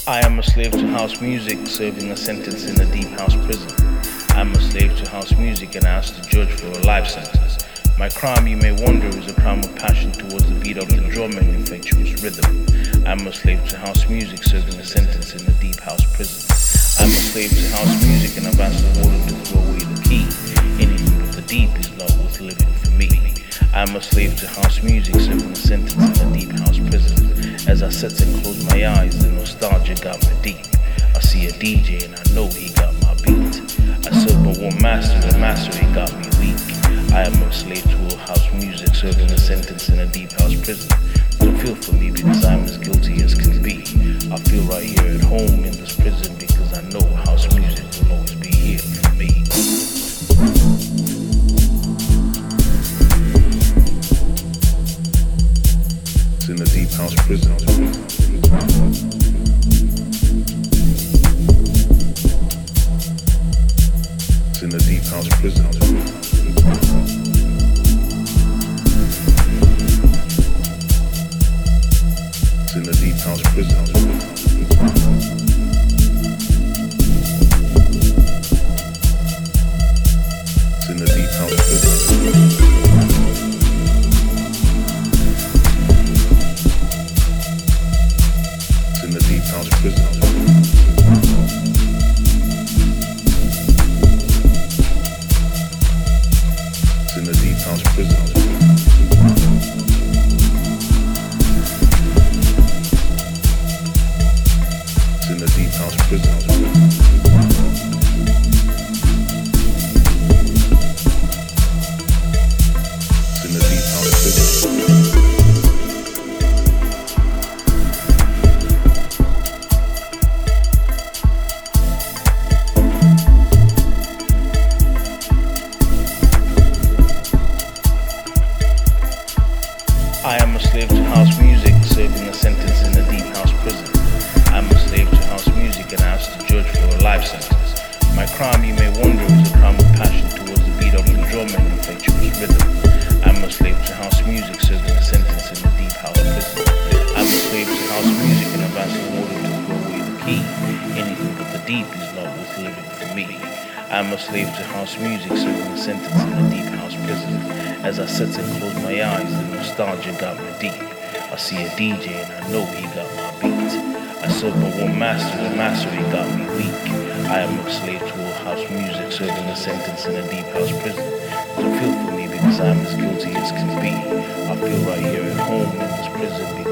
I am a slave to house music, serving a sentence in a deep house prison. I'm a slave to house music and asked to judge for a life sentence. My crime, you may wonder, is a crime of passion towards the beat of the drum and infectious rhythm. I'm a slave to house music, serving a sentence in a deep house prison. I'm a slave to house music and I've asked the water to throw away the key. Anything but the deep is not worth living for me. I'm a slave to house music, serving a sentence in a deep house prison. As I sit and close my eyes, the nostalgia got me deep. I see a DJ and I know he got my beat. I serve my one master, the master he got me weak. I am a slave to all house music, serving a sentence in a deep house prison. Don't feel for me because I'm as guilty as can be. I feel right here at home in this prison because I know house music will always be here for me. It's in a deep house prison. It's in a deep house prison. It's in a deep house prison. It's in a deep house prison. It's in a deep house prison. It's in a deep house prison. It's in a deep house prison. It's in a deep house prison. I am a slave to house music, serving a sentence in a deep house prison. I'm a slave to house music and asked to judge for a life sentence. My crime, you may wonder, is a crime of passion towards the beat of the drum and infectious rhythm. I'm a slave to house music, serving a sentence in a deep house prison. I'm a slave to house music and I've asked the water to throw away the key. Anything but the deep is not worth living for me. I'm a slave to house music, serving a sentence in a deep house prison. As I sit and close my eyes, the nostalgia got me deep. I see a DJ and I know he got my beat. I serve my one master, the master he got me weak. I am a slave to all house music, serving a sentence in a deep house prison. Don't feel for me because I'm as guilty as can be. I feel right here at home in this prison.